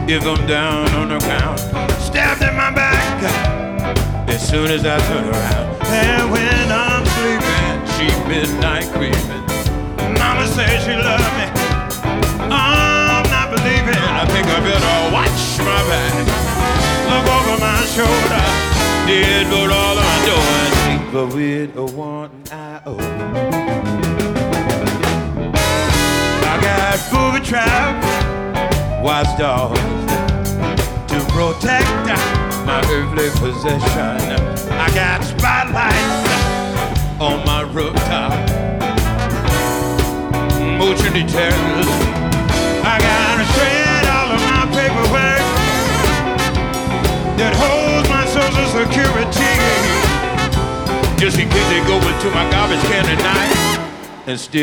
if I'm down on the ground. Stabbed in my back as soon as I turn around. And when I'm sleeping, she midnight creeping. Mama says she loves me. I'm not believing. I think I better watch my back. Look over my shoulder. Did but all I'm doing. Deeper with a one eye open. I got booby traps, watchdogs to protect my earthly possession. I got spotlights on my rooftop, motion detectors. I got to shred all of my paperwork that holds my social security, just in case they go into my garbage can tonight and steal.